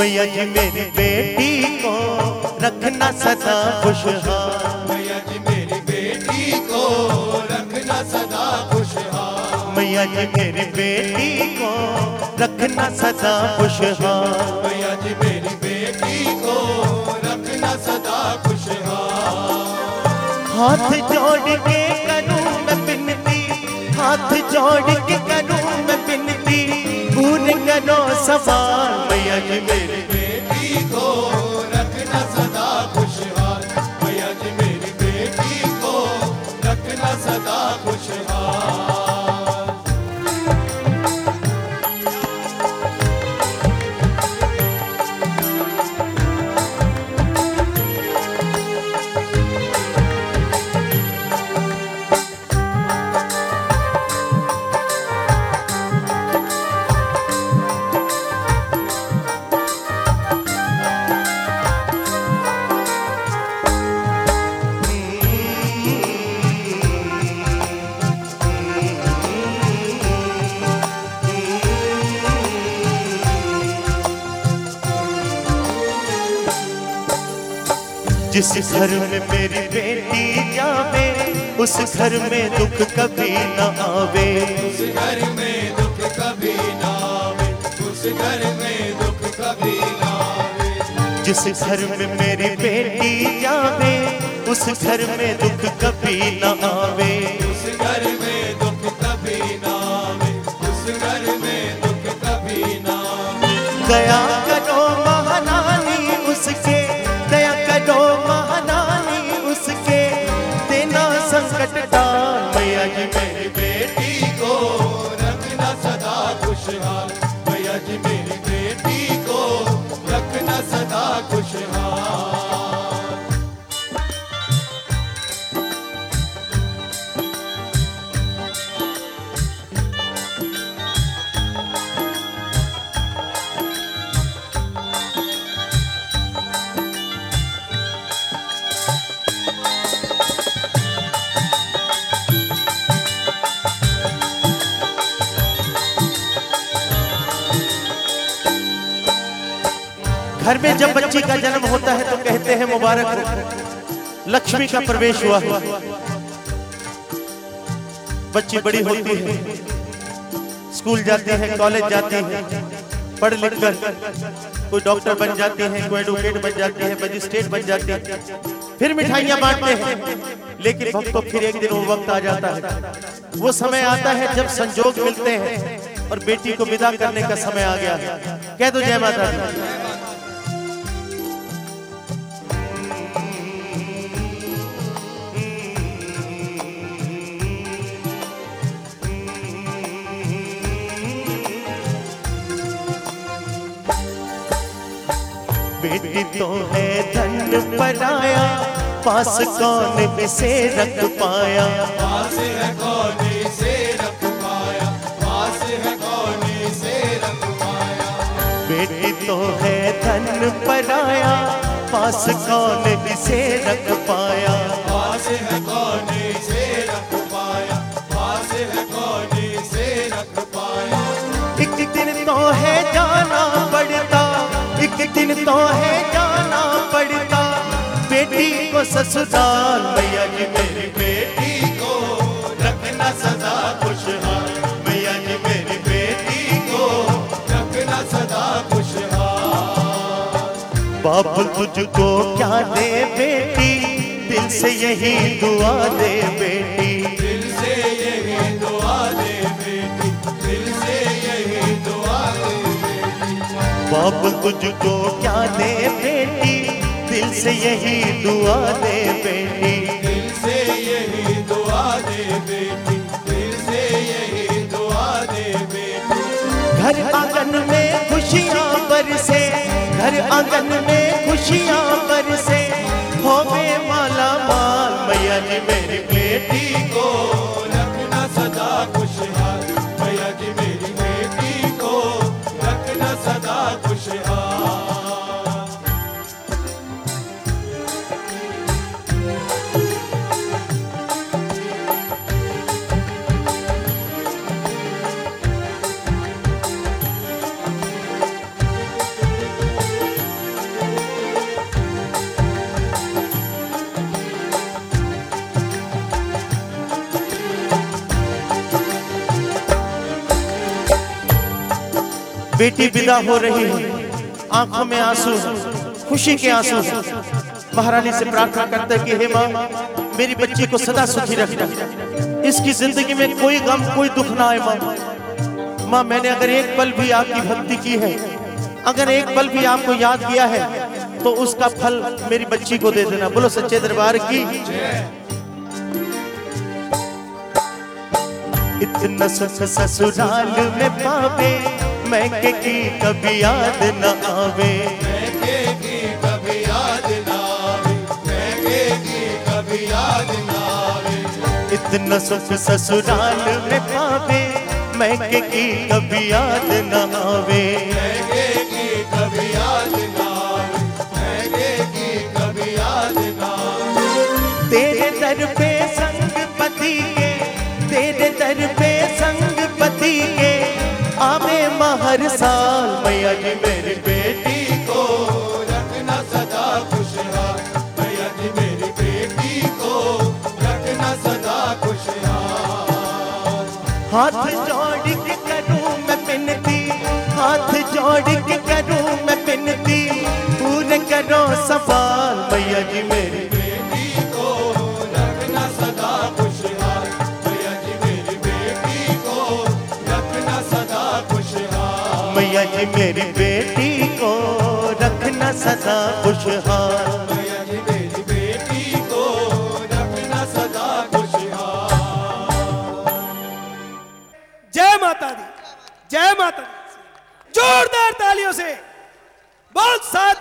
मैया जी मेरी बेटी को रखना सदा खुशहाल। मैया जी मेरी बेटी को रखना सदा खुशहाल। मैया जी मेरी बेटी को रखना सदा खुशहाल। मैया जी मेरी बेटी को रखना सदा खुशहाल। हाथ जोड़ के करूं मैं विनती, हाथ जोड़ के करूं मैं विनती, पूर्ण करो सवाल। मैया जी मेरी बेटी को रखना सदा खुशहाल। मैया जी मेरी बेटी को रखना सदा खुशहाल। जिस घर में मेरी बेटी जावे, उस घर में दुख कभी न आवे। उस घर में दुख कभी ना आवे। उस घर में दुख कभी ना आवे। जिस घर में मेरी बेटी जावे, उस घर में दुख कभी न आवे। उस घर में दुख कभी ना आवे। उस घर में दुख कभी ना आवे। दया करो महारानी उसके, दया करो महारानी उसके, देना संकट टाल। मैया जी मेरी बेटी को रखना सदा खुशहाल। मैया जी मेरी बेटी को रखना सदा खुशहाल। घर में जब बच्ची का जन्म होता है तो कहते हैं मुबारक हो, लक्ष्मी का प्रवेश हुआ। बच्ची बड़ी होती है, स्कूल जाती है, कॉलेज जाती है, पढ़ लिख कर कोई डॉक्टर बन जाती है, कोई एडवोकेट बन जाती है, मजिस्ट्रेट बन जाती है, फिर मिठाइयां बांटते हैं। लेकिन भक्तों फिर एक दिन वो वक्त आ जाता है, वो समय आता है जब संजोग मिलते हैं और बेटी को विदा करने का समय आ गया है। कह दो जय माता दी। बेटी तो है धन पराया, पास कौन इसे रख पाया। पास है कौन इसे रख पाया। पास है कौन इसे रख पाया। बेटी तो है धन पराया, पास कौन इसे रख पाया। पास है कौन इसे रख पाया। पास है कौन इसे रख पाया। एक दिन तो है जाना पड़ता, एक दिन तो है जाना पड़ता, बेटी को ससुराल। मैया जी मेरी बेटी को रखना सदा खुशहाल। मैया जी मेरी बेटी को रखना सदा खुशहाल। बाप तुझको क्या दे बेटी, दिल से यही दुआ दे बेटी। दिल से यही दुआ दे बेटी। दिल से यही दुआ दे बेटी। बाप तुझको क्या दे बेटी, दिल से यही दुआ दे बेटी। दिल से यही दुआ दे बेटी। दिल से यही दुआ दे बेटी। घर आंगन में खुशियां बरसे, घर आंगन में खुशियां बरसे, होवे माला माल। मैया जी मेरी बेटी को रखना सदा खुशहाल। मैया जी मेरी बेटी को रखना सदा खुशहाल। बेटी विदा हो रही है, आंखों में आंसू, खुशी के आंसू। महारानी से प्रार्थना करते कि हे माँ, मेरी बच्ची को सदा सुखी रखना, इसकी जिंदगी में कोई गम कोई दुख ना आए। माँ माँ, मैंने अगर एक पल भी आपकी भक्ति की है, अगर एक पल भी आपको याद किया है, तो उसका फल मेरी बच्ची को दे देना। बोलो सच्चे दरबार की। इतना सुख ससुराल में पावे, मैं के की कभी याद न आवे, मैं के की कभी याद ना आवे, मैं के की कभी याद ना आवे। इतना सुख ससुराल में पावे, मैं के की कभी याद न आवे, मैं के की कभी याद ना आवे, मैं के की कभी याद ना आवे। तेरे दर पे संग पति के, तेरे दर पे संग पति के आवे हर साल। मैया जी मेरी बेटी को रखना सदा खुशहाल, मैया जी मेरी बेटी को रखना सदा खुशहाल। हाथ जोड़ के करूं मैं विनती, हाथ जोड़ के करूं मैं विनती, पूरे करो सवाल। मैया जी मेरी बेटी को रखना सदा खुशहाल, मैया जी मेरी बेटी को रखना सदा खुशहाल, मैया जी मेरी बेटी को रखना सदा खुशहाल, मैया जी मेरी बेटी को रखना सदा खुशहाल। जय माता दी, जय माता दी। जोरदार तालियों से बोल सारे